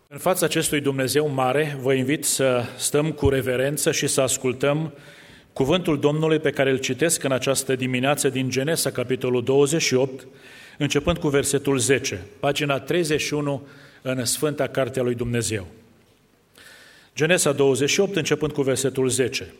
În fața acestui Dumnezeu mare, vă invit să stăm cu reverență și să ascultăm cuvântul Domnului pe care îl citesc în această dimineață din Genesa, capitolul 28, începând cu versetul 10, pagina 31 în Sfânta Carte a lui Dumnezeu. Genesa 28, începând cu versetul 10.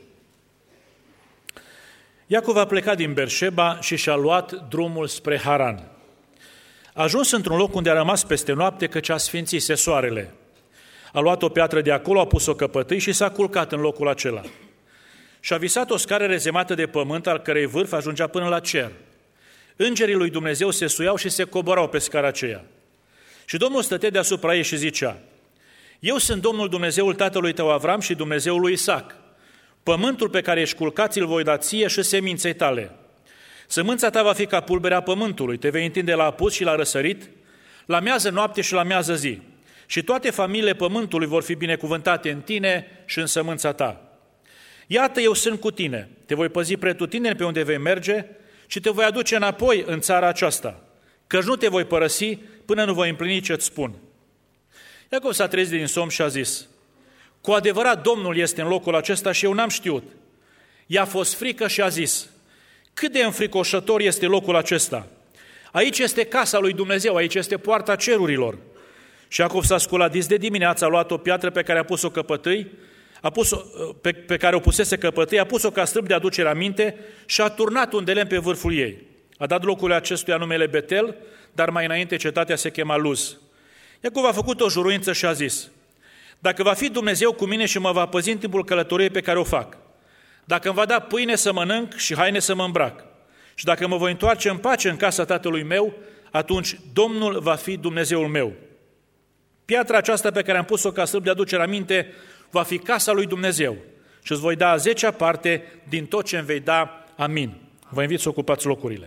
Iacov a plecat din Berșeba și și-a luat drumul spre Haran. A ajuns într-un loc unde a rămas peste noapte, căci a sfințise soarele. A luat o piatră de acolo, a pus-o căpătâi și s-a culcat în locul acela. Și a visat o scară rezemată de pământ, al cărei vârf ajungea până la cer. Îngerii lui Dumnezeu se suiau și se coborau pe scara aceea. Și Domnul stătea deasupra ei și zicea: Eu sunt Domnul Dumnezeul tatălui tău Avram și Dumnezeul lui Isaac. Pământul pe care ești culcat ți-l voi da ție și seminței tale. Sămânța ta va fi ca pulberea pământului, te vei întinde la apus și la răsărit, la miază noapte și la miază zi. Și toate familiile pământului vor fi binecuvântate în tine și în sămânța ta. Iată, eu sunt cu tine, te voi păzi pretutindeni pe unde vei merge și te voi aduce înapoi în țara aceasta, căci nu te voi părăsi până nu voi împlini ce-ți spun. Iacov s-a trezit din somn și a zis: Cu adevărat Domnul este în locul acesta și eu n-am știut. I-a fost frică și a zis: Cât de înfricoșător este locul acesta! Aici este casa lui Dumnezeu, aici este poarta cerurilor. Și Iacov s-a sculat dis de dimineață, a luat o piatră pe care a pus-o căpătâi, pe care o pusese căpătâi, a pus-o ca strâmb de aducere aminte și a turnat un de lemn pe vârful ei. A dat locului acestuia numele Betel, dar mai înainte cetatea se chema Luz. Iacov a făcut o juruință și a zis: Dacă va fi Dumnezeu cu mine și mă va păzi în timpul călătoriei pe care o fac, dacă îmi va da pâine să mănânc și haine să mă îmbrac, și dacă mă voi întoarce în pace în casa tatălui meu, atunci Domnul va fi Dumnezeul meu. Piatra aceasta pe care am pus-o ca strâmb de aducere aminte va fi casa lui Dumnezeu și îți voi da a 10-a parte din tot ce îmi vei da. Amin. Vă invit să ocupați locurile.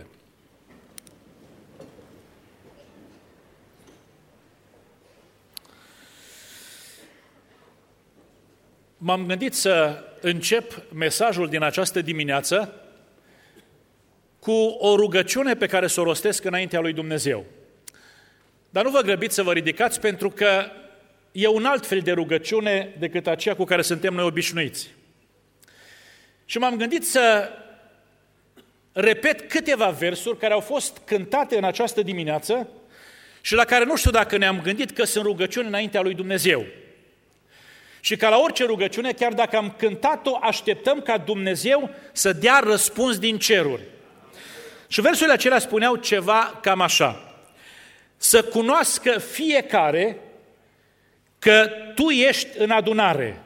M-am gândit să încep mesajul din această dimineață cu o rugăciune pe care să o rostesc înaintea lui Dumnezeu. Dar nu vă grăbiți să vă ridicați, pentru că e un alt fel de rugăciune decât aceea cu care suntem noi obișnuiți. Și m-am gândit să repet câteva versuri care au fost cântate în această dimineață și la care nu știu dacă ne-am gândit că sunt rugăciuni înaintea lui Dumnezeu. Și ca la orice rugăciune, chiar dacă am cântat-o, așteptăm ca Dumnezeu să dea răspuns din ceruri. Și versurile acelea spuneau ceva cam așa: Să cunoască fiecare că tu ești în adunare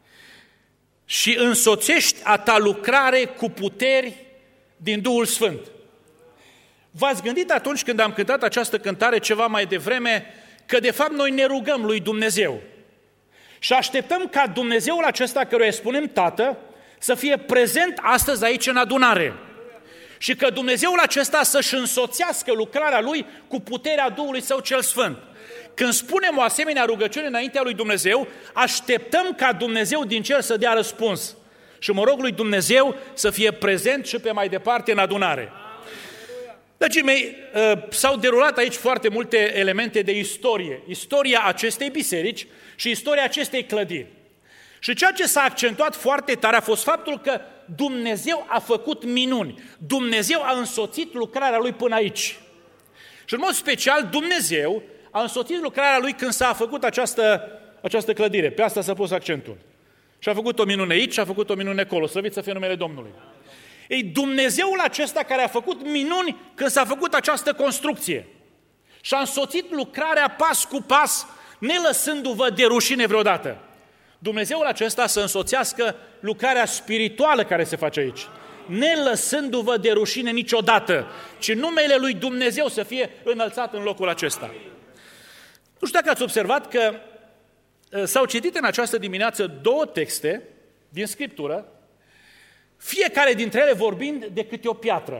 și însoțești a ta lucrare cu puteri din Duhul Sfânt. V-ați gândit atunci când am cântat această cântare ceva mai devreme că de fapt noi ne rugăm lui Dumnezeu și așteptăm ca Dumnezeul acesta căruia îi spunem Tată să fie prezent astăzi aici în adunare și că Dumnezeul acesta să-și însoțească lucrarea Lui cu puterea Duhului Său cel Sfânt. Când spunem o asemenea rugăciune înaintea lui Dumnezeu, așteptăm ca Dumnezeu din cer să dea răspuns. Și mă rog lui Dumnezeu să fie prezent și pe mai departe în adunare. Dragii mei, s-au derulat aici foarte multe elemente de istorie. Istoria acestei biserici și istoria acestei clădiri. Și ceea ce s-a accentuat foarte tare a fost faptul că Dumnezeu a făcut minuni. Dumnezeu a însoțit lucrarea Lui până aici. Și în mod special Dumnezeu a însoțit lucrarea Lui când s-a făcut această clădire. Pe asta s-a pus accentul. Și a făcut o minune aici și a făcut o minune acolo. Slăvit să fie numele Domnului. Ei, Dumnezeul acesta care a făcut minuni când s-a făcut această construcție și a însoțit lucrarea pas cu pas, nelăsându-vă de rușine vreodată. Dumnezeul acesta să însoțească lucrarea spirituală care se face aici, nelăsându-vă de rușine niciodată, ci numele lui Dumnezeu să fie înălțat în locul acesta. Nu știu dacă ați observat că s-au citit în această dimineață două texte din Scriptură, fiecare dintre ele vorbind de câte o piatră.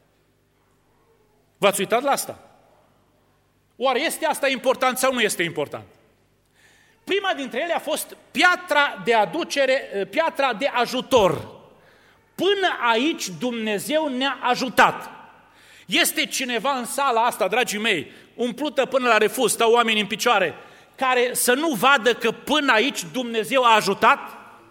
V-ați uitat la asta? Oare este asta important sau nu este important? Prima dintre ele a fost piatra de aducere, piatra de ajutor. Până aici Dumnezeu ne-a ajutat. Este cineva în sala asta, dragii mei, umplută până la refuz, stau oameni în picioare, care să nu vadă că până aici Dumnezeu a ajutat?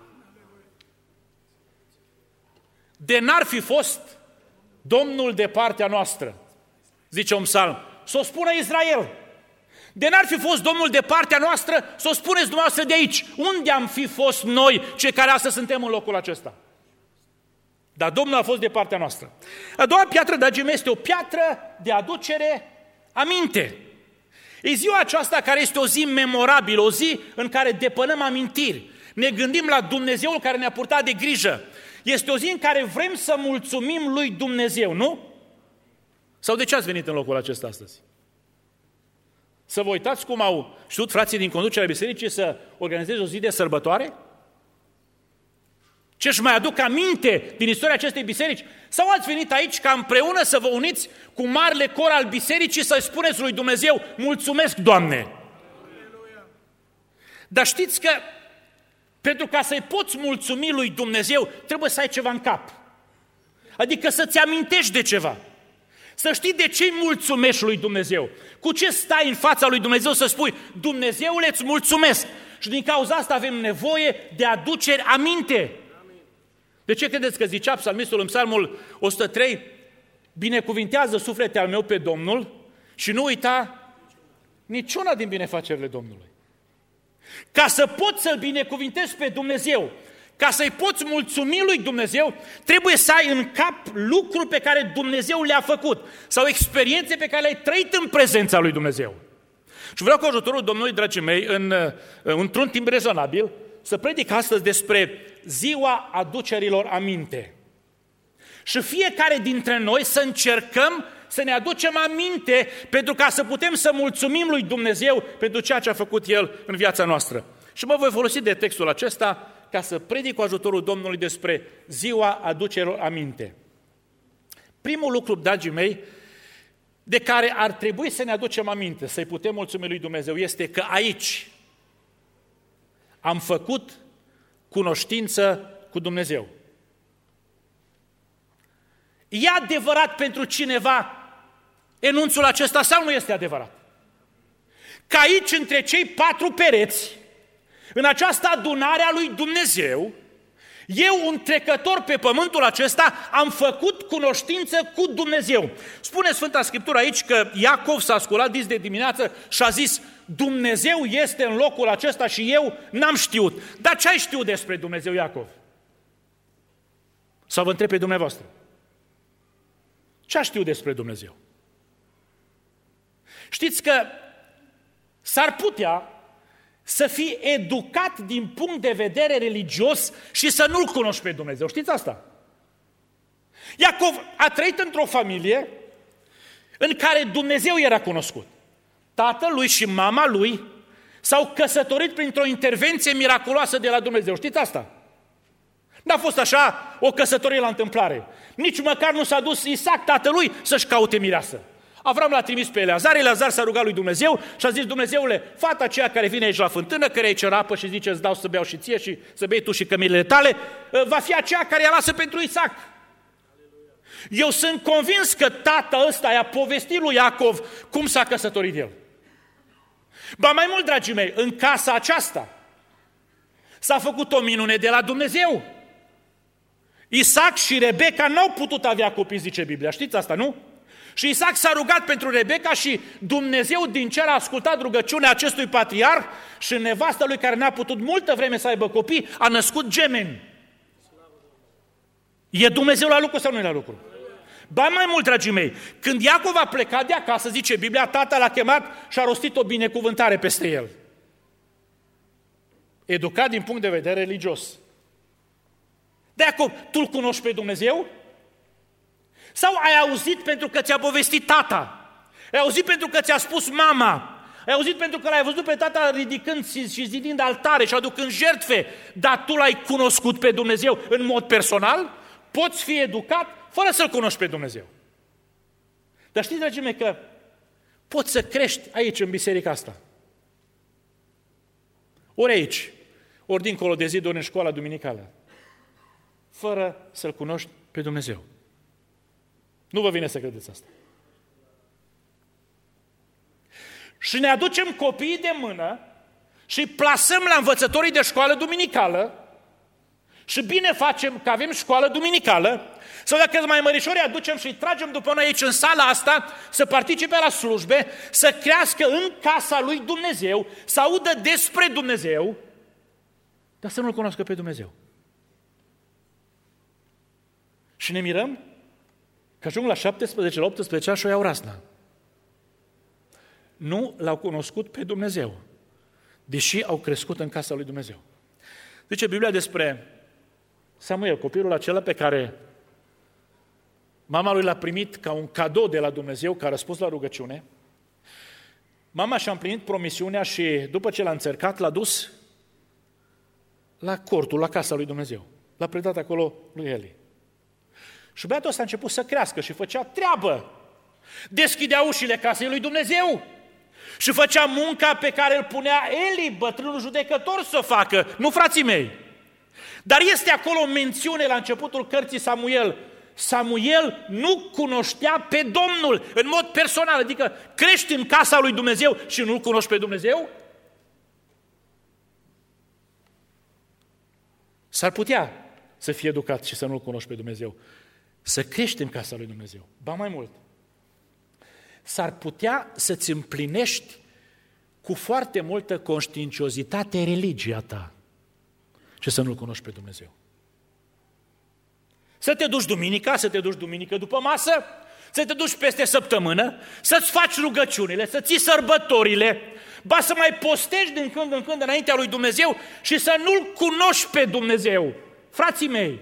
De n-ar fi fost Domnul de partea noastră, zice un psalm, să o spună Israel. De n-ar fi fost Domnul de partea noastră, să o spuneți dumneavoastră de aici. Unde am fi fost noi, cei care astăzi suntem în locul acesta? Dar Domnul a fost de partea noastră. A doua piatră, dragii mei, este o piatră de aducere aminte. E ziua aceasta care este o zi memorabilă, o zi în care depănăm amintiri. Ne gândim la Dumnezeul care ne-a purtat de grijă. Este o zi în care vrem să mulțumim lui Dumnezeu, nu? Sau de ce ați venit în locul acesta astăzi? Să vă uitați cum au știut frații din conducerea bisericii să organizeze o zi de sărbătoare? Ce își mai aduc aminte din istoria acestei biserici? Sau ați venit aici ca împreună să vă uniți cu marele cor al bisericii să-i spuneți lui Dumnezeu, mulțumesc, Doamne! Dar știți că pentru ca să-i poți mulțumi lui Dumnezeu, trebuie să ai ceva în cap. Adică să-ți amintești de ceva. Să știi de ce îi mulțumești lui Dumnezeu. Cu ce stai în fața lui Dumnezeu să spui, Dumnezeule, îți mulțumesc. Și din cauza asta avem nevoie de aduceri aminte. De ce credeți că zicea psalmistul în psalmul 103, binecuvintează suflete al meu pe Domnul și nu uita niciuna din binefacerile Domnului. Ca să poți să-L binecuvintezi pe Dumnezeu, ca să-i poți mulțumi lui Dumnezeu, trebuie să ai în cap lucruri pe care Dumnezeu le-a făcut sau experiențe pe care le-ai trăit în prezența lui Dumnezeu. Și vreau cu ajutorul Domnului, dragii mei, într-un timp rezonabil, să predic astăzi despre ziua aducerilor aminte. Și fiecare dintre noi să încercăm să ne aducem aminte pentru ca să putem să mulțumim lui Dumnezeu pentru ceea ce a făcut El în viața noastră. Și mă voi folosi de textul acesta ca să predic cu ajutorul Domnului despre ziua aducerilor aminte. Primul lucru, dragii mei, de care ar trebui să ne aducem aminte, să-i putem mulțumi lui Dumnezeu, este că aici am făcut cunoștință cu Dumnezeu. E adevărat pentru cineva enunțul acesta sau nu este adevărat? Că aici, între cei 4 pereți, în această adunare a lui Dumnezeu, eu, un trecător pe pământul acesta, am făcut cunoștință cu Dumnezeu. Spune Sfânta Scriptură aici că Iacov s-a sculat dis de dimineață și a zis, Dumnezeu este în locul acesta și eu n-am știut. Dar ce ai știut despre Dumnezeu, Iacov? Sau vă întreb pe dumneavoastră? Ce a știut despre Dumnezeu? Știți că s-ar putea să fii educat din punct de vedere religios și să nu-L cunoști pe Dumnezeu. Știți asta? Iacov a trăit într-o familie în care Dumnezeu era cunoscut. Tatăl lui și mama lui s-au căsătorit printr-o intervenție miraculoasă de la Dumnezeu. Știți asta? N-a fost așa o căsătorie la întâmplare. Nici măcar nu s-a dus Isaac, tatălui, să-și caute mireasă. Avram l-a trimis pe Eleazar, Eleazar s-a rugat lui Dumnezeu și a zis, Dumnezeule, fata aceea care vine aici la fântână, care îi cer apă și zice, îți dau să beau și ție și să bei tu și cămilele tale, va fi aceea care ea lasă pentru Isaac. Eu sunt convins că tata ăsta i-a povestit lui Iacov cum s-a căsătorit el. Ba mai mult, dragii mei, în casa aceasta s-a făcut o minune de la Dumnezeu. Isaac și Rebecca n-au putut avea copii, zice Biblia. Știți asta, nu? Și Isaac s-a rugat pentru Rebecca și Dumnezeu din cer a ascultat rugăciunea acestui patriarh și nevastă lui care n-a putut multă vreme să aibă copii, a născut gemeni. E Dumnezeu la lucru sau nu e la lucru? Ba mai mult, dragii mei, când Iacov a plecat de acasă, zice Biblia, tata l-a chemat și a rostit o binecuvântare peste el. Educat din punct de vedere religios. De Iacov, tu-L cunoști pe Dumnezeu? Sau ai auzit pentru că ți-a povestit tata? Ai auzit pentru că ți-a spus mama? Ai auzit pentru că l-ai văzut pe tata ridicând și zidind altare și aducând jertfe, dar tu l-ai cunoscut pe Dumnezeu în mod personal? Poți fi educat fără să-L cunoști pe Dumnezeu. Dar știți, dragii mei, că poți să crești aici, în biserica asta. Ori aici, ori dincolo de zid, ori în școala duminicală, fără să-L cunoști pe Dumnezeu. Nu vă vine să credeți asta. Și ne aducem copiii de mână și îi plasăm la învățătorii de școală duminicală, și bine facem că avem școală duminicală, sau dacă mai mărișori aducem și îi tragem după noi aici în sala asta să participe la slujbe, să crească în casa lui Dumnezeu, să audă despre Dumnezeu, dar să nu-L cunoască pe Dumnezeu. Și ne mirăm că ajung la 17, la 18 ani și o iau razna. Nu L-au cunoscut pe Dumnezeu, deși au crescut în casa lui Dumnezeu. Zice Biblia despre Samuel, copilul acela pe care mama lui l-a primit ca un cadou de la Dumnezeu, ca răspuns la rugăciune. Mama și-a împlinit promisiunea și după ce l-a înțărcat, l-a dus la cortul, la casa lui Dumnezeu. L-a predat acolo lui Eli. Și băiatul ăsta a început să crească și făcea treabă. Deschidea ușile casei lui Dumnezeu și făcea munca pe care îl punea Eli, bătrânul judecător, să o facă. Nu, frații mei! Dar este acolo o mențiune la începutul cărții Samuel. Samuel nu cunoștea pe Domnul în mod personal, adică crești în casa lui Dumnezeu și nu-L cunoști pe Dumnezeu? S-ar putea să fii educat și să nu-L cunoști pe Dumnezeu. Să crești în casa lui Dumnezeu. Ba mai mult, s-ar putea să-ți împlinești cu foarte multă conștiinciozitate religia ta și să nu-L cunoști pe Dumnezeu. Să te duci duminica, să te duci duminică după masă, să te duci peste săptămână, să-ți faci rugăciunile, să ții sărbătorile, ba să mai postești din când în când înaintea lui Dumnezeu și să nu-L cunoști pe Dumnezeu. Frații mei,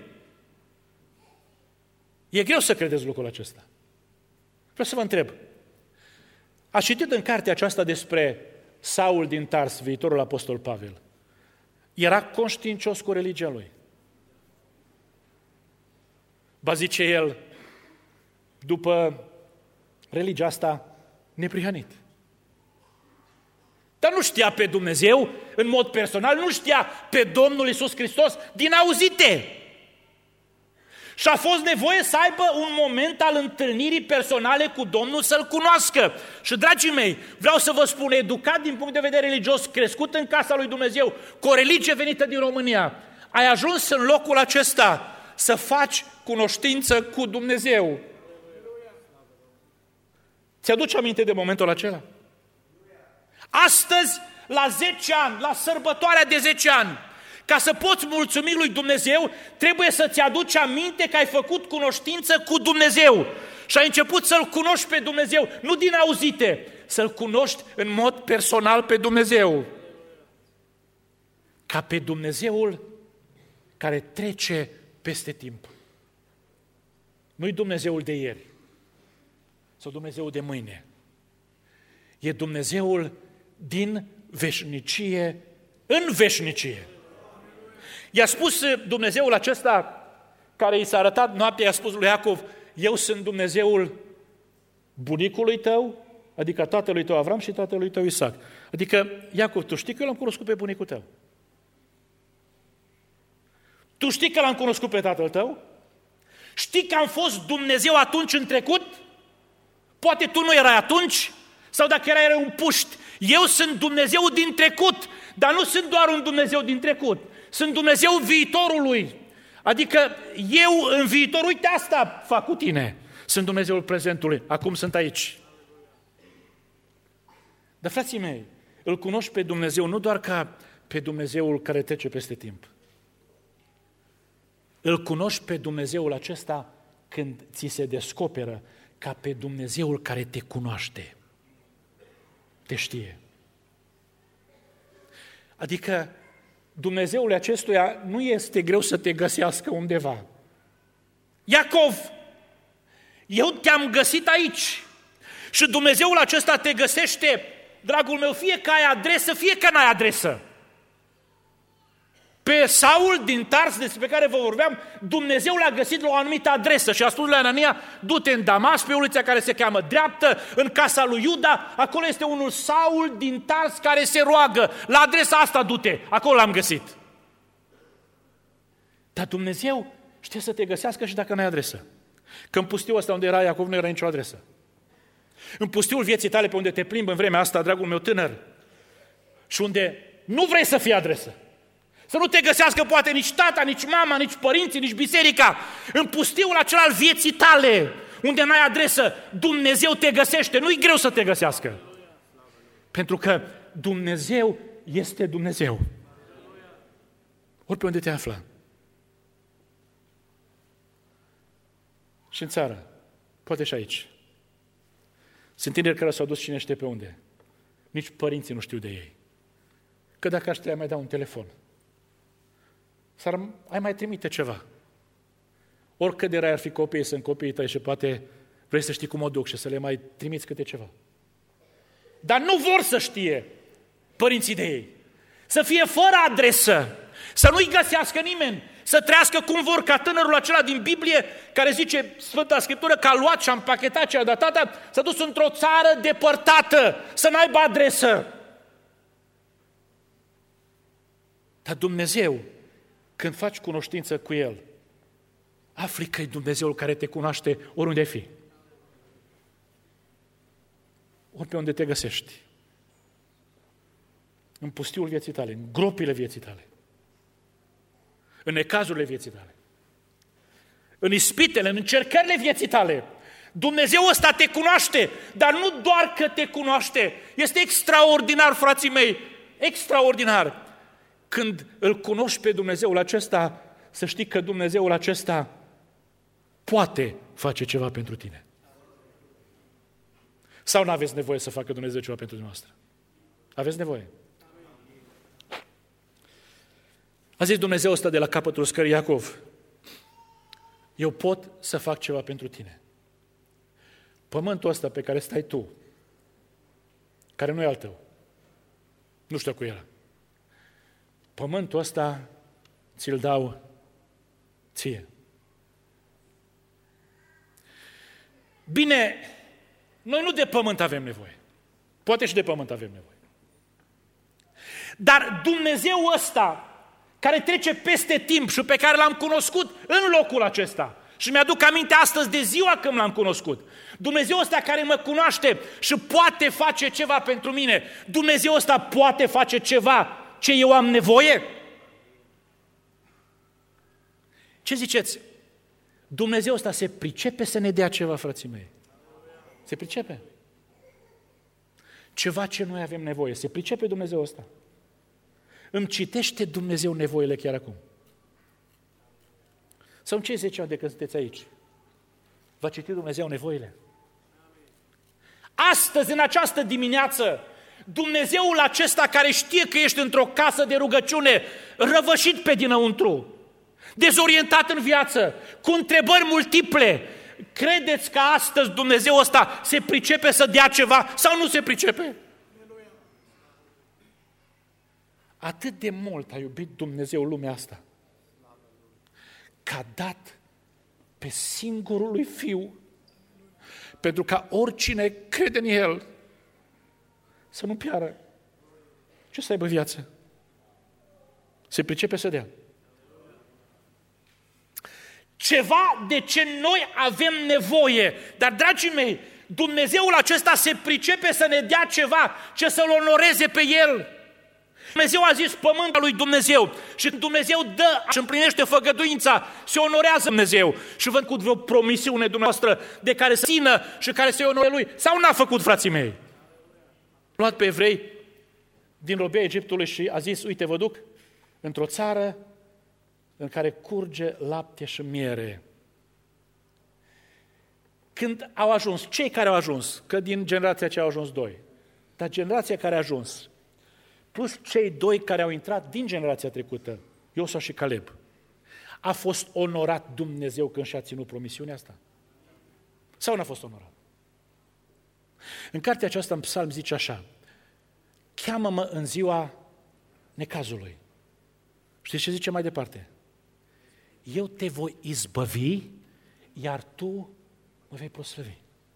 e greu să credeți lucrul acesta. Vreau să vă întreb, ați citit în cartea aceasta despre Saul din Tars, viitorul apostol Pavel? Era conștiincios cu religia lui. Ba zice el, după religia asta, neprihănit. Dar nu știa pe Dumnezeu în mod personal, nu știa pe Domnul Iisus Hristos din auzite. Și a fost nevoie să aibă un moment al întâlnirii personale cu Domnul, să-L cunoască. Și, dragii mei, vreau să vă spun, educat din punct de vedere religios, crescut în casa lui Dumnezeu, cu o religie venită din România, ai ajuns în locul acesta să faci cunoștință cu Dumnezeu. Ți-aduce aminte de momentul acela? Astăzi, la 10 ani, la sărbătoarea de 10 ani, ca să poți mulțumi lui Dumnezeu, trebuie să-ți aduci aminte că ai făcut cunoștință cu Dumnezeu și ai început să-L cunoști pe Dumnezeu, nu din auzite, să-L cunoști în mod personal pe Dumnezeu. Ca pe Dumnezeul care trece peste timp. Nu-i Dumnezeul de ieri sau Dumnezeul de mâine. E Dumnezeul din veșnicie în veșnicie. I-a spus Dumnezeul acesta care i s-a arătat noaptea, i-a spus lui Iacov, eu sunt Dumnezeul bunicului tău, adică tatălui tău Avram și tatălui tău Isaac. Adică, Iacov, tu știi că eu l-am cunoscut pe bunicul tău? Tu știi că l-am cunoscut pe tatăl tău? Știi că am fost Dumnezeu atunci în trecut? Poate tu nu erai atunci, sau dacă erai un puști. Eu sunt Dumnezeu din trecut, dar nu sunt doar un Dumnezeu din trecut. Sunt Dumnezeu viitorului. Adică eu în viitor, uite asta fac cu tine. Sunt Dumnezeul prezentului, acum sunt aici. Dar frații mei, îl cunoști pe Dumnezeu nu doar ca pe Dumnezeul care trece peste timp. Îl cunoști pe Dumnezeul acesta când ți se descoperă ca pe Dumnezeul care te cunoaște. Te știe. Adică Dumnezeul acestuia nu este greu să te găsească undeva. Iacov, eu te-am găsit aici și Dumnezeul acesta te găsește, dragul meu, fie că ai adresă, fie că n-ai adresă. Pe Saul din Tars, despre care vă vorbeam, Dumnezeu l-a găsit la o anumită adresă și a spus lui Anania, du-te în Damas, pe ulița care se cheamă Dreaptă, în casa lui Iuda, acolo este unul Saul din Tars care se roagă, la adresa asta du-te, acolo l-am găsit. Dar Dumnezeu știe să te găsească și dacă n-ai adresă. Că în pustiul ăsta unde era Iacov nu era nicio adresă. În pustiul vieții tale pe unde te plimbi în vremea asta, dragul meu tânăr, și unde nu vrei să fii adresă. Să nu te găsească poate nici tata, nici mama, nici părinții, nici biserica. În pustiul acela al vieții tale, unde n-ai adresă, Dumnezeu te găsește. Nu-i greu să te găsească. Pentru că Dumnezeu este Dumnezeu. Ori pe unde te află. Și în țară, poate și aici. Sunt tineri care s-au dus cine știe pe unde. Nici părinții nu știu de ei. Că dacă aș trebui mai da un telefon, ai mai trimite ceva. Oricât de rai ar fi copiii, sunt copiii tăi și poate vrei să știi cum o duc și să le mai trimiți câte ceva. Dar nu vor să știe părinții de ei. Să fie fără adresă, să nu-i găsească nimeni, să trăiască cum vor, ca tânărul acela din Biblie, care zice Sfânta Scriptură că a luat și a împachetat ce a dat tata, s-a dus într-o țară depărtată, să n-aibă adresă. Dar Dumnezeu, când faci cunoștință cu El, afli că e Dumnezeul care te cunoaște oriunde fi. Ori pe unde te găsești. În pustiul vieții tale, în gropile vieții tale, în necazurile vieții tale, în ispitele, în încercările vieții tale. Dumnezeu ăsta te cunoaște, dar nu doar că te cunoaște. Este extraordinar, frații mei, extraordinar. Când îl cunoști pe Dumnezeul acesta, să știi că Dumnezeul acesta poate face ceva pentru tine. Sau nu aveți nevoie să facă Dumnezeu ceva pentru dumneavoastră? Aveți nevoie? A zis Dumnezeu ăsta de la capătul scării Iacov: eu pot să fac ceva pentru tine. Pământul ăsta pe care stai tu, care nu e al tău, nu știu cu el, pământul ăsta ți-l dau ție. Bine, noi nu de pământ avem nevoie. Poate și de pământ avem nevoie. Dar Dumnezeu ăsta, care trece peste timp și pe care l-am cunoscut în locul acesta, și mi-aduc aminte astăzi de ziua când l-am cunoscut, Dumnezeu ăsta care mă cunoaște și poate face ceva pentru mine, Dumnezeu ăsta poate face ceva ce eu am nevoie? Ce ziceți? Dumnezeu ăsta se pricepe să ne dea ceva, frații mei? Se pricepe? Ceva ce noi avem nevoie. Se pricepe Dumnezeu ăsta? Îmi citește Dumnezeu nevoile chiar acum. Sau în cei 10 ani de când sunteți aici? Va citi Dumnezeu nevoile? Astăzi, în această dimineață, Dumnezeul acesta care știe că ești într-o casă de rugăciune, răvășit pe dinăuntru, dezorientat în viață, cu întrebări multiple, credeți că astăzi Dumnezeu ăsta se pricepe să dea ceva sau nu se pricepe? Atât de mult a iubit Dumnezeu lumea asta, că a dat pe singurul lui Fiu, pentru ca oricine crede în El să nu piară, ci să aibă viață. Se pricepe să dea. Ceva de ce noi avem nevoie. Dar, dragii mei, Dumnezeul acesta se pricepe să ne dea ceva, ce să-L onoreze pe El. Dumnezeu a zis pământul lui Dumnezeu și Dumnezeu dă și împlinește făgăduința, se onorează Dumnezeu. Și văd cu vreo promisiune dumneavoastră de care să țină și care să-i onoreze Lui. Sau n-a făcut, frații mei? A luat pe evrei din robia Egiptului și a zis: uite, vă duc într-o țară în care curge lapte și miere. Când au ajuns, cei care au ajuns, că din generația aceea au ajuns 2, dar generația care a ajuns, plus cei 2 care au intrat din generația trecută, Iosua și Caleb, a fost onorat Dumnezeu când și-a ținut promisiunea asta? Sau n-a fost onorat? În cartea aceasta, în Psalm, zice așa: cheamă-mă în ziua necazului. Știți ce zice mai departe? Eu te voi izbăvi, iar tu mă vei proslăvi.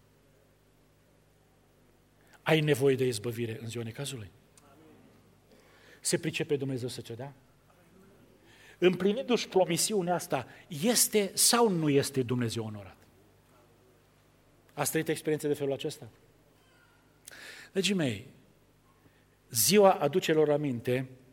Ai nevoie de izbăvire în ziua necazului? Se pricepe Dumnezeu să ce dea? Împlinindu-și promisiunea asta, este sau nu este Dumnezeu onorat? Ați trăit experiențe de felul acesta? Dragii mei, ziua aducerilor aminte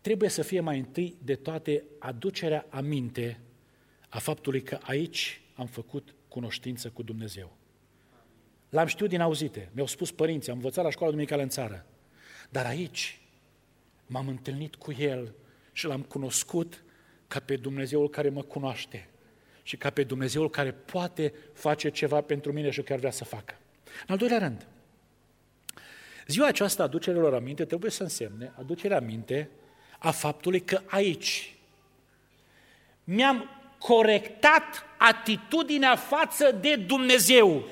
trebuie să fie mai întâi de toate aducerea aminte a faptului că aici am făcut cunoștință cu Dumnezeu. L-am știut din auzite, mi-au spus părinții, am învățat la școala duminicală în țară, dar aici m-am întâlnit cu El și L-am cunoscut ca pe Dumnezeul care mă cunoaște și ca pe Dumnezeul care poate face ceva pentru mine și care vrea să facă. În al doilea rând, ziua aceasta aducerilor aminte trebuie să însemne aducerea aminte a faptului că aici mi-am corectat atitudinea față de Dumnezeu.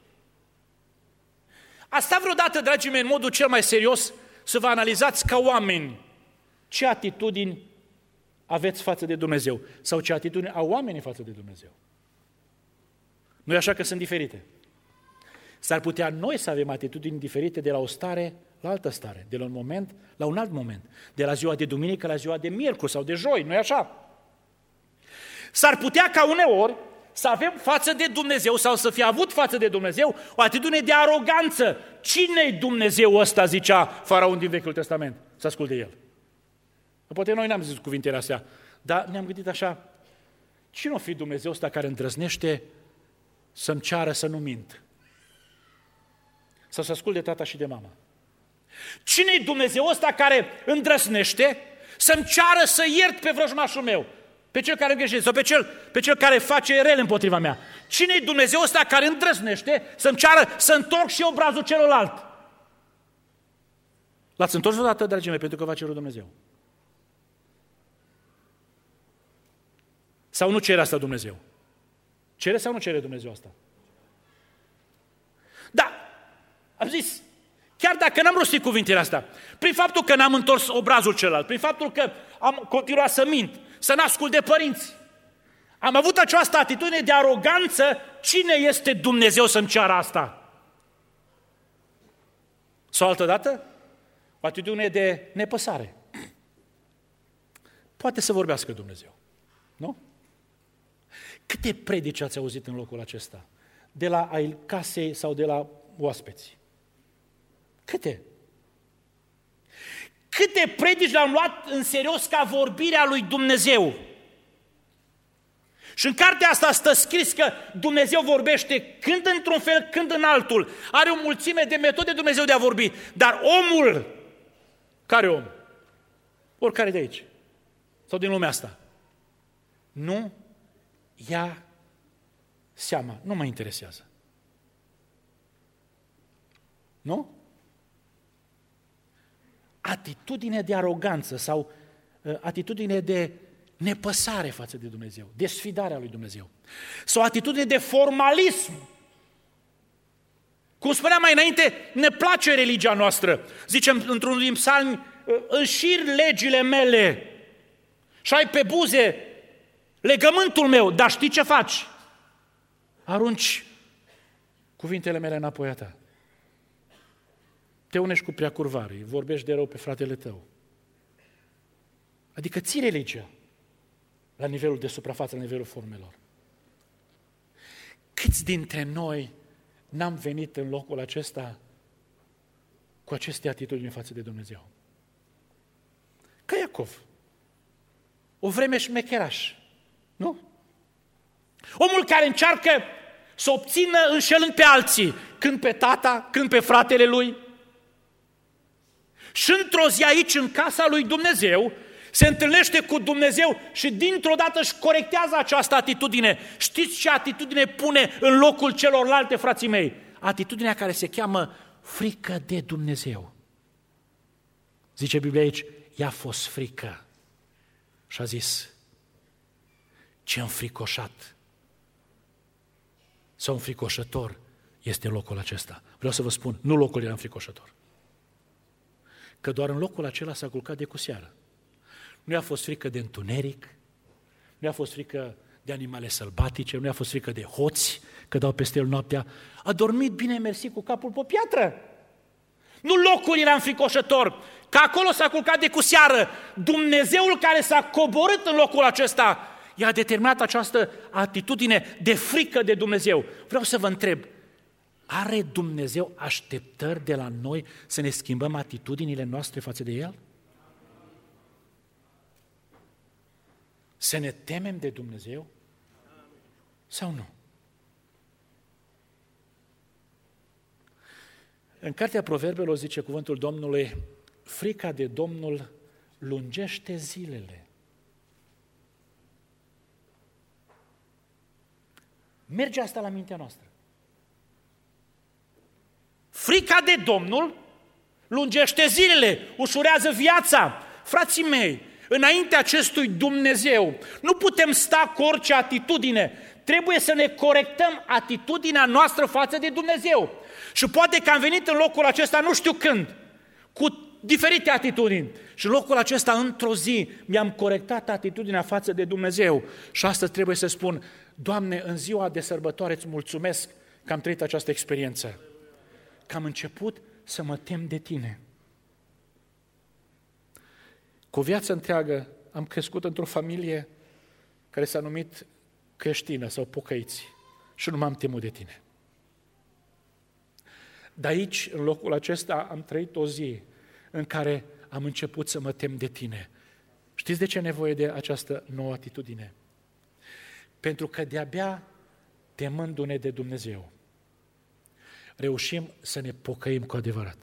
Asta vreodată, dragii mei, în modul cel mai serios, să vă analizați ca oameni ce atitudini aveți față de Dumnezeu sau ce atitudini au oamenii față de Dumnezeu. Nu e așa că sunt diferite? S-ar putea noi să avem atitudini diferite de la o stare la altă stare, de la un moment la un alt moment, de la ziua de duminică la ziua de miercuri sau de joi, nu e așa? S-ar putea ca uneori să avem față de Dumnezeu sau să fie avut față de Dumnezeu o atitudine de aroganță. Cine-i Dumnezeu ăsta, zicea Faraon din Vechiul Testament, să asculte el. Poate noi n-am zis cuvintele astea, dar ne-am gândit așa, cine o fi Dumnezeu ăsta care îndrăznește să-mi ceară să nu mint? Sau să ascult de tata și de mama? Cine-i Dumnezeu ăsta care îndrăznește să-mi ceară să iert pe vrăjmașul meu? Pe cel care greșește sau pe cel care face rele împotriva mea? Cine-i Dumnezeu ăsta care îndrăznește să-mi ceară să întorc și obrazul celălalt? L-ați întors vreodată, dragii mei, pentru că v-a cerut Dumnezeu? Sau nu cere asta Dumnezeu? Cere sau nu cere Dumnezeu asta? Da, am zis, chiar dacă n-am rostit cuvintele astea, prin faptul că n-am întors obrazul celălalt, prin faptul că am continuat să mint, să n-ascult de părinți, am avut această atitudine de aroganță, cine este Dumnezeu să-mi ceară asta? Sau altădată, o atitudine de nepăsare. Poate să vorbească Dumnezeu, nu? Câte predici ați auzit în locul acesta? De la ai casei sau de la oaspeți? Câte? Câte predici le-am luat în serios ca vorbirea lui Dumnezeu? Și în cartea asta stă scris că Dumnezeu vorbește când într-un fel, când în altul. Are o mulțime de metode Dumnezeu de a vorbi. Dar omul, care om? Oricare de aici. Sau din lumea asta. Nu ia seama. Nu mă interesează. Nu? Atitudine de aroganță sau atitudine de nepăsare față de Dumnezeu, de sfidarea lui Dumnezeu. Sau atitudine de formalism. Cum spuneam mai înainte, ne place religia noastră. Zicem într-un din psalmi, înșir legile mele și ai pe buze legământul meu, dar știi ce faci? Arunci cuvintele mele înapoi a ta. Te unești cu preacurvarii, vorbești de rău pe fratele tău. Adică ții religia la nivelul de suprafață, la nivelul formelor. Câți dintre noi n-am venit în locul acesta cu aceste atitudini față de Dumnezeu? Ca Iacov. O vreme șmecheraș, nu? Omul care încearcă să obțină înșelând pe alții, când pe tata, când pe fratele lui. Și într-o zi aici, în casa lui Dumnezeu, se întâlnește cu Dumnezeu și dintr-o dată își corectează această atitudine. Știți ce atitudine pune în locul celorlalte, frații mei? Atitudinea care se cheamă frică de Dumnezeu. Zice Biblia aici, i-a fost frică. Și a zis, ce înfricoșat sau înfricoșător este locul acesta. Vreau să vă spun, nu locul era înfricoșător. Că doar în locul acela s-a culcat de cuseară. Nu i-a fost frică de întuneric, nu i-a fost frică de animale sălbatice, nu i-a fost frică de hoți, că dau peste el noaptea. A dormit bine mersi cu capul pe piatră. Nu locul era înfricoșător, că acolo s-a culcat de cuseară. Dumnezeul care s-a coborât în locul acesta i-a determinat această atitudine de frică de Dumnezeu. Vreau să vă întreb, are Dumnezeu așteptări de la noi să ne schimbăm atitudinile noastre față de El? Să ne temem de Dumnezeu? Sau nu? În Cartea Proverbelor zice cuvântul Domnului, frica de Domnul lungește zilele. Merge asta la mintea noastră. Frica de Domnul lungește zilele, ușurează viața. Frații mei, înaintea acestui Dumnezeu nu putem sta cu orice atitudine. Trebuie să ne corectăm atitudinea noastră față de Dumnezeu. Și poate că am venit în locul acesta nu știu când, cu diferite atitudini. Și în locul acesta, într-o zi, mi-am corectat atitudinea față de Dumnezeu. Și astăzi trebuie să spun, Doamne, în ziua de sărbătoare îți mulțumesc că am trăit această experiență. Că am început să mă tem de Tine. Cu o viață întreagă am crescut într-o familie care s-a numit creștină sau pocăiți și nu m-am temut de Tine. Dar aici, în locul acesta, am trăit o zi în care am început să mă tem de Tine. Știți de ce e nevoie de această nouă atitudine? Pentru că de-abia temându-ne de Dumnezeu, reușim să ne pocăim cu adevărat.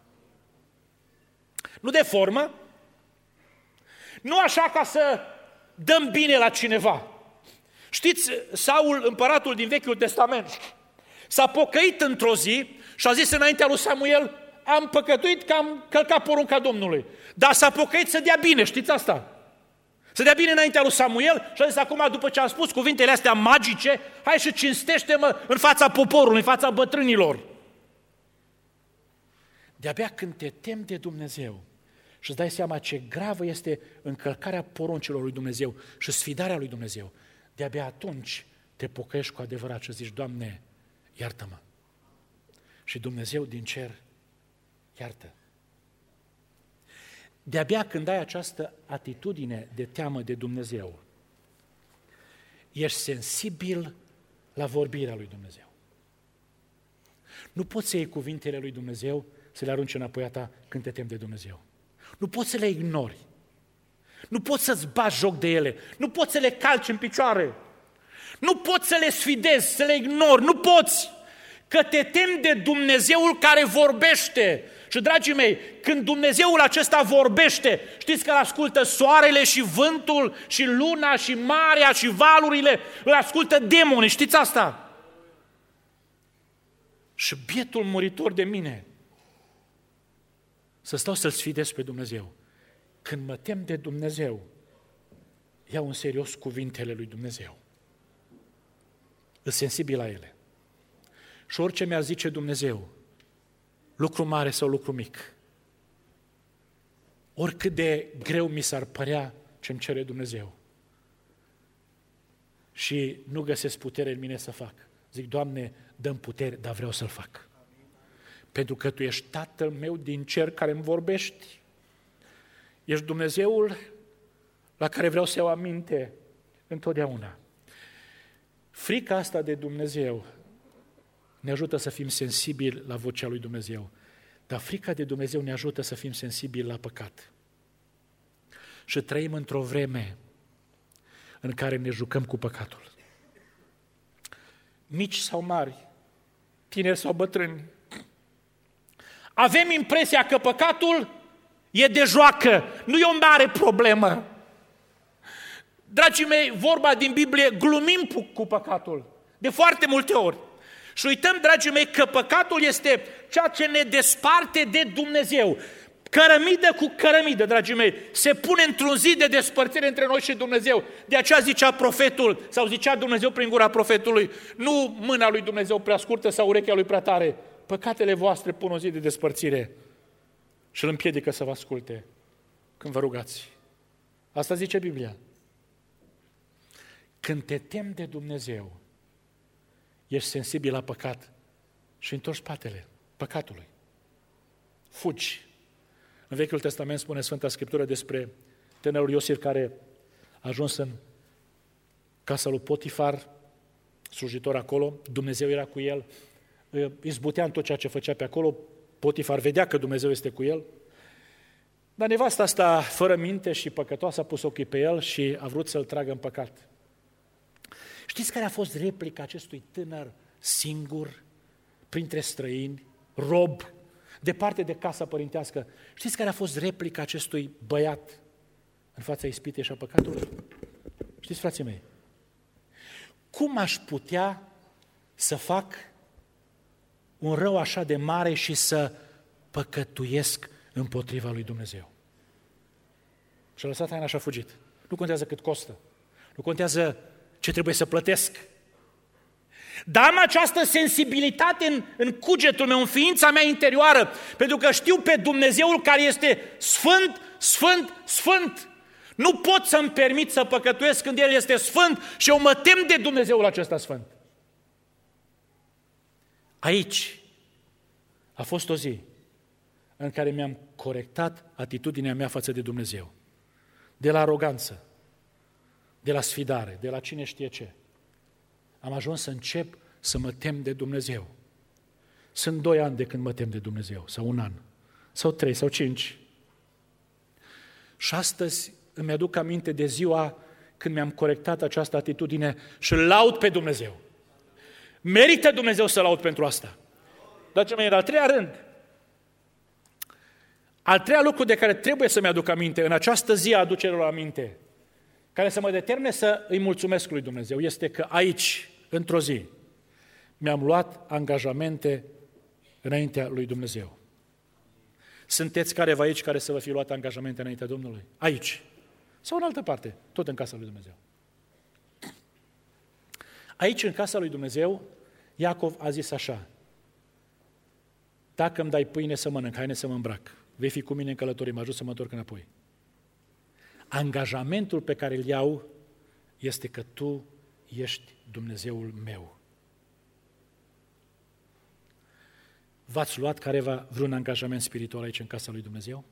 Nu de formă, nu așa ca să dăm bine la cineva. Știți, Saul, împăratul din Vechiul Testament, s-a pocăit într-o zi și a zis înaintea lui Samuel, am păcătuit că am călcat porunca Domnului. Dar s-a pocăit să dea bine, știți asta? Să dea bine înaintea lui Samuel și a zis acum, după ce am spus cuvintele astea magice, hai și cinstește-mă în fața poporului, în fața bătrânilor. De-abia când te temi de Dumnezeu și îți dai seama ce gravă este încălcarea poruncilor lui Dumnezeu și sfidarea lui Dumnezeu, de-abia atunci te pocăiești cu adevărat și zici, Doamne, iartă-mă. Și Dumnezeu din cer iartă. De-abia când ai această atitudine de teamă de Dumnezeu, ești sensibil la vorbirea lui Dumnezeu. Nu poți să iei cuvintele lui Dumnezeu să le arunci înapoi a ta când te temi de Dumnezeu. Nu poți să le ignori. Nu poți să-ți bagi joc de ele. Nu poți să le calci în picioare. Nu poți să le sfidezi, să le ignori. Nu poți! Că te temi de Dumnezeul care vorbește. Și, dragii mei, când Dumnezeul acesta vorbește, știți că îl ascultă soarele și vântul și luna și marea și valurile, îl ascultă demonii, știți asta? Și bietul muritor de mine, să stau să-L sfidez pe Dumnezeu. Când mă tem de Dumnezeu, iau în serios cuvintele lui Dumnezeu. Îs sensibil la ele. Și orice mi-ar zice Dumnezeu, lucru mare sau lucru mic, oricât de greu mi s-ar părea ce-mi cere Dumnezeu, și nu găsesc putere în mine să fac, zic, Doamne, dă-mi putere, dar vreau să-l fac. Pentru că Tu ești Tatăl meu din cer care îmi vorbești. Ești Dumnezeul la care vreau să iau aminte întotdeauna. Frica asta de Dumnezeu ne ajută să fim sensibili la vocea lui Dumnezeu. Dar frica de Dumnezeu ne ajută să fim sensibili la păcat. Și trăim într-o vreme în care ne jucăm cu păcatul. Mici sau mari, tineri sau bătrâni, avem impresia că păcatul e de joacă, nu e o mare problemă. Dragii mei, vorba din Biblie, glumim cu păcatul de foarte multe ori. Și uităm, dragii mei, că păcatul este ceea ce ne desparte de Dumnezeu. Cărămidă cu cărămidă, dragii mei, se pune într-un zid de despărțire între noi și Dumnezeu. De aceea zicea profetul, sau zicea Dumnezeu prin gura profetului, nu mâna lui Dumnezeu prea scurtă sau urechea lui prea tare, păcatele voastre pun o zi de despărțire și îl împiedică să vă asculte când vă rugați. Asta zice Biblia. Când te temi de Dumnezeu, ești sensibil la păcat și întorci spatele păcatului. Fugi. În Vechiul Testament spune Sfânta Scriptură despre tânărul Iosif care a ajuns în casa lui Potifar, slujitor acolo, Dumnezeu era cu el, izbutea în tot ceea ce făcea pe acolo, Potifar vedea că Dumnezeu este cu el, Dar nevasta asta, fără minte și păcătoasă, a pus ochii pe el și a vrut să-l tragă în păcat. Știți care a fost replica acestui tânăr singur, printre străini, rob, departe de casa părintească? Știți care a fost replica acestui băiat în fața ispitei și a păcatului? Știți, frații mei, cum aș putea să fac un rău așa de mare și să păcătuiesc împotriva lui Dumnezeu? Și-a lăsat haina și a fugit. Nu contează cât costă, nu contează ce trebuie să plătesc. Dar am această sensibilitate în cugetul meu, în ființa mea interioară, pentru că știu pe Dumnezeul care este sfânt, sfânt, sfânt. Nu pot să-mi permit să păcătuiesc când El este sfânt și eu mă tem de Dumnezeul acesta sfânt. Aici a fost o zi în care mi-am corectat atitudinea mea față de Dumnezeu. De la aroganță, de la sfidare, de la cine știe ce. Am ajuns să încep să mă tem de Dumnezeu. Sunt 2 ani de când mă tem de Dumnezeu, sau 1 an, sau 3, sau 5. Și astăzi îmi aduc aminte de ziua când mi-am corectat această atitudine și îl laud pe Dumnezeu. Merită Dumnezeu să laud pentru asta. Dragii mei, în al 3-lea rând, al 3-lea lucru de care trebuie să-mi aduc aminte în această zi a aducerilor aminte, care să mă determine să îi mulțumesc lui Dumnezeu, este că aici, într-o zi, mi-am luat angajamente înaintea lui Dumnezeu. Sunteți careva aici care să vă fi luat angajamente înaintea Domnului? Aici. Sau în altă parte, tot în casa lui Dumnezeu. Aici, în casa lui Dumnezeu, Iacov a zis așa: dacă îmi dai pâine să mănânc, haine să mă îmbrac, vei fi cu mine în călătorie, mă ajut să mă întorc înapoi. Angajamentul pe care îl iau este că tu ești Dumnezeul meu. V-ați luat careva vreun angajament spiritual aici în casa lui Dumnezeu?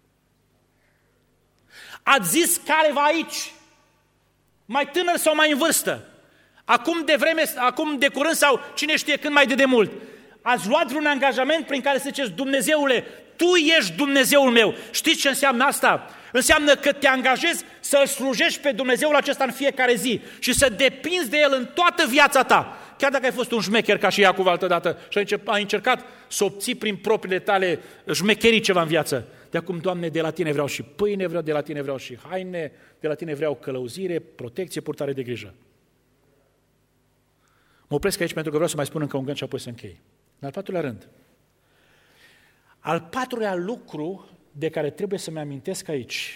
Ați zis careva aici, mai tânăr sau mai în vârstă, acum de curând sau cine știe când mai de demult, ați luat vreun angajament prin care să ziceți: Dumnezeule, Tu ești Dumnezeul meu. Știți ce înseamnă asta? Înseamnă că te angajezi să-L slujești pe Dumnezeul acesta în fiecare zi și să depinzi de El în toată viața ta. Chiar dacă ai fost un șmecher ca și Iacov altădată și ai încercat să obții prin propriile tale șmecherii ceva în viață. De acum, Doamne, de la Tine vreau și pâine, de la Tine vreau și haine, de la Tine vreau călăuzire, protecție, purtare de grijă. Mă opresc aici pentru că vreau să mai spun încă un gând și apoi să închei. În al 4-lea rând, al 4-lea lucru de care trebuie să-mi amintesc aici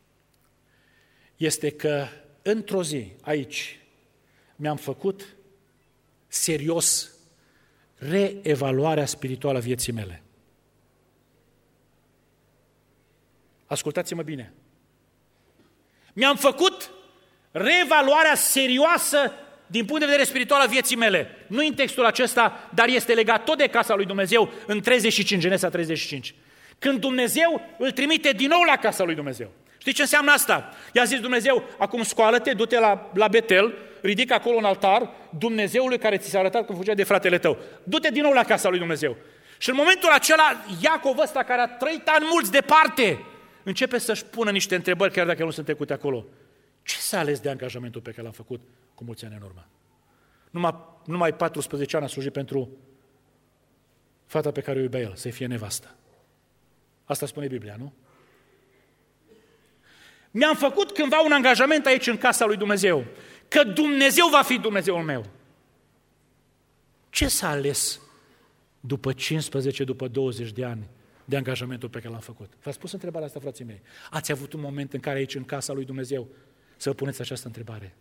este că într-o zi, aici, mi-am făcut serios reevaluarea spirituală a vieții mele. Ascultați-mă bine. Mi-am făcut reevaluarea serioasă din punct de vedere spiritual a vieții mele. Nu în textul acesta, dar este legat tot de casa lui Dumnezeu în 35, Genesa 35. Când Dumnezeu îl trimite din nou la casa lui Dumnezeu. Știi ce înseamnă asta? I-a zis Dumnezeu: acum scoală-te, du-te la Betel, ridică acolo un altar Dumnezeului care ți s-a arătat când fugeai de fratele tău. Du-te din nou la casa lui Dumnezeu. Și în momentul acela, Iacov ăsta, care a trăit ani mulți departe, începe să-și pună niște întrebări, chiar dacă nu sunt trecute acolo. Ce s-a ales de angajamentul pe care l-am făcut cu mulți ani în urmă? Numai 14 ani a slujit pentru fata pe care o iubea el, să-i fie nevastă. Asta spune Biblia, nu? Mi-am făcut cândva un angajament aici în casa lui Dumnezeu, că Dumnezeu va fi Dumnezeul meu. Ce s-a ales după 15, după 20 de ani de angajamentul pe care l-am făcut? V-ați pus întrebarea asta, frații mei? Ați avut un moment în care aici, în casa lui Dumnezeu, să vă puneți această întrebare?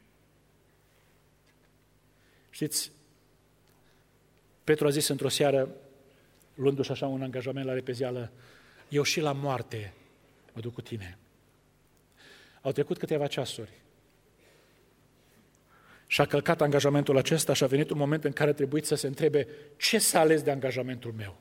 Știți, Petru a zis într-o seară, luându-și așa un angajament la repezeală: eu și la moarte mă duc cu tine. Au trecut câteva ceasuri și a călcat angajamentul acesta și a venit un moment în care a trebuit să se întrebe: ce s-a ales de angajamentul meu?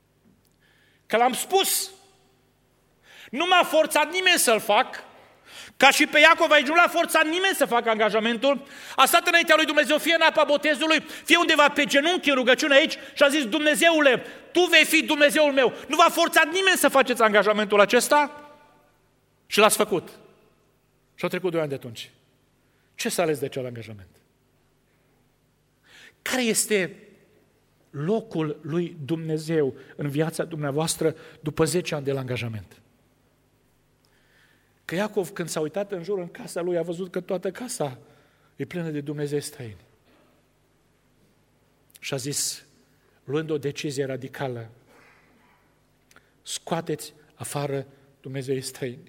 Că l-am spus, nu m-a forțat nimeni să-l fac, Ca și pe Iacov, aici nu l-a forțat nimeni să facă angajamentul, a stat înaintea lui Dumnezeu, fie în apa botezului, fie undeva pe genunchi, în rugăciune aici, și a zis, Dumnezeule, Tu vei fi Dumnezeul meu. Nu v-a forțat nimeni să faceți angajamentul acesta și l-ați făcut. Și au trecut 2 ani de atunci. Ce s-a ales de acel angajament? Care este locul lui Dumnezeu în viața dumneavoastră după 10 ani de la angajament? Că Iacov, când s-a uitat în jur în casa lui, a văzut că toată casa e plină de Dumnezei străini. Și a zis, luând o decizie radicală, scoateți afară Dumnezeii străini.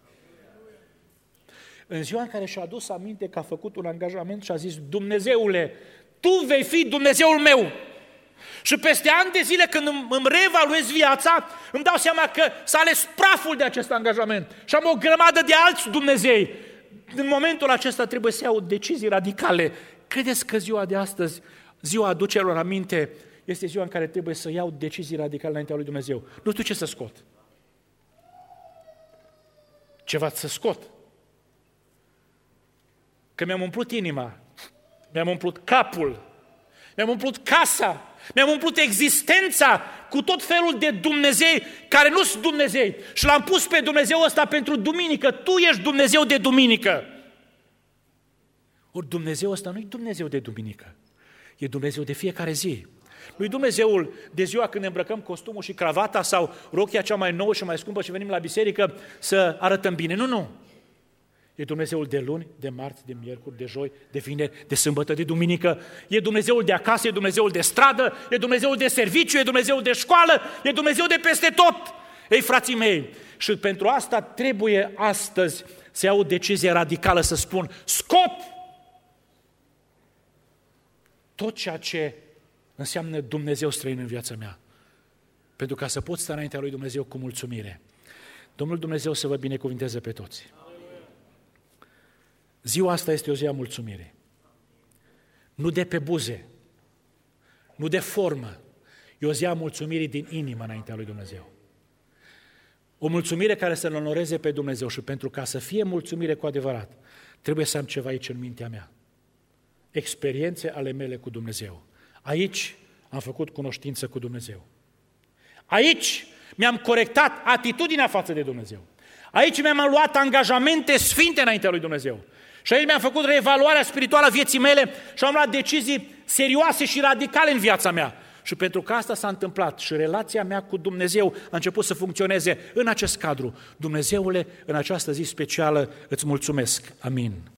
În ziua în care și-a adus aminte că a făcut un angajament și a zis, Dumnezeule, Tu vei fi Dumnezeul meu. Și peste ani de zile, când îmi reevaluez viața, îmi dau seama că s-a ales praful de acest angajament și am o grămadă de alți Dumnezei. În momentul acesta trebuie să iau decizii radicale. Credeți că ziua de astăzi, ziua aducerilor aminte, este ziua în care trebuie să iau decizii radicale înaintea lui Dumnezeu? Nu știu ce să scot. Ceva să scot. Că mi-am umplut inima, mi-am umplut capul, mi-am umplut casa, mi-am umplut existența cu tot felul de Dumnezei care nu sunt Dumnezei. Și l-am pus pe Dumnezeu ăsta pentru duminică. Tu ești Dumnezeu de duminică. Ori Dumnezeu ăsta nu e Dumnezeu de duminică. E Dumnezeu de fiecare zi. Nu-i Dumnezeul de ziua când ne îmbrăcăm costumul și cravata sau rochia cea mai nouă și mai scumpă și venim la biserică să arătăm bine. Nu. E Dumnezeul de luni, de marți, de miercuri, de joi, de vineri, de sâmbătă, de duminică. E Dumnezeul de acasă, e Dumnezeul de stradă, e Dumnezeul de serviciu, e Dumnezeul de școală, e Dumnezeu de peste tot. Ei, frații mei, și pentru asta trebuie astăzi să iau o decizie radicală, să spun, scot tot ceea ce înseamnă Dumnezeu străin în viața mea. Pentru ca să pot sta înaintea lui Dumnezeu cu mulțumire. Domnul Dumnezeu să vă binecuvinteze pe toți. Ziua asta este o zi a mulțumirii. Nu de pe buze, nu de formă. E o zi a mulțumirii din inimă înaintea lui Dumnezeu. O mulțumire care să-L onoreze pe Dumnezeu și pentru ca să fie mulțumire cu adevărat, trebuie să am ceva aici în mintea mea. Experiențe ale mele cu Dumnezeu. Aici am făcut cunoștință cu Dumnezeu. Aici mi-am corectat atitudinea față de Dumnezeu. Aici mi-am luat angajamente sfinte înaintea lui Dumnezeu. Și aici mi-am făcut reevaluarea spirituală a vieții mele și am luat decizii serioase și radicale în viața mea. Și pentru că asta s-a întâmplat și relația mea cu Dumnezeu a început să funcționeze în acest cadru. Dumnezeule, în această zi specială îți mulțumesc. Amin.